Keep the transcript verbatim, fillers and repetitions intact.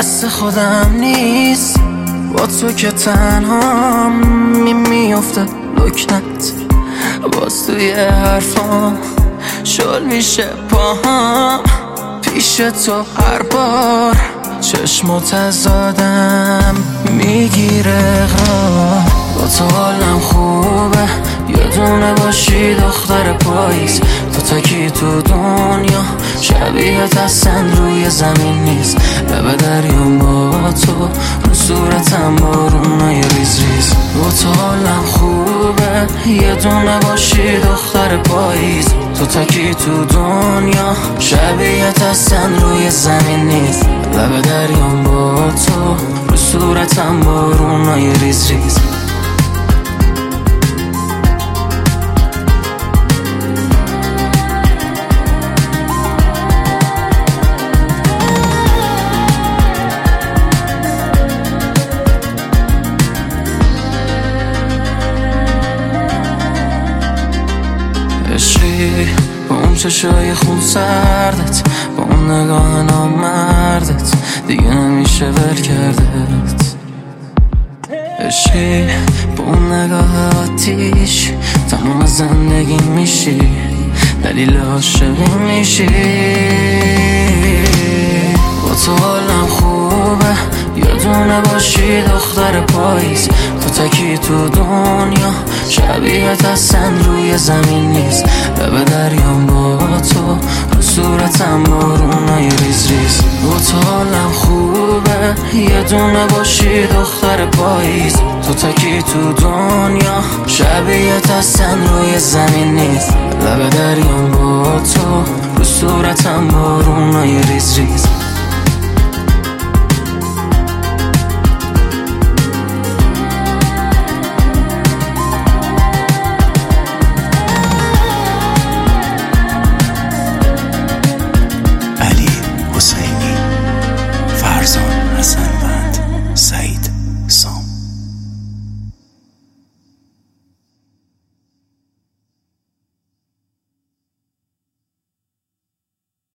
دست خودم نیست، با تو که تنها می میفته لکنت، باز توی حرفام شل میشه پاهم پیش تو هر بار، چشم تزادم میگیره اقرار. با تو حالم خوبه، یه دونه باشی دختر پاییز، تو تکی تو دنیا شبیهت اصلا روی زمین نیست. لب دریام با تو، رو صورتم بارونای ریز ریز. با تو حالم خوبه، یه دونه باشی دختر پاییز، تو تکی تو دنیا شبیهت اصلا روی زمین نیست. لب دریام با تو، رو صورتم بارونای ریز ریز. عشقی با اون چشای خون سردت، با اون نگاه نامردت، دیگه نمیشه ول کردت. عشقی با اون نگاه آتیش، تمام زندگی میشی، دلیل عاشقی میشی. با تو حالم خوبه، یه دونه باشی دختر پاییز، تو تکی تو دنیا شبیهت اصلا روی زمین نیست. لب دریام با تو، رو صورتم بارونای ریز ریز. با تو حالم خوبه، یه دونه باشی دختر پاییز، تو تکی تو دنیا شبیهت اصلا روی زمین نیست. لب دریام با تو، رو صورتم بارونای ریز ریز. علی حسینی، فرزان حسن.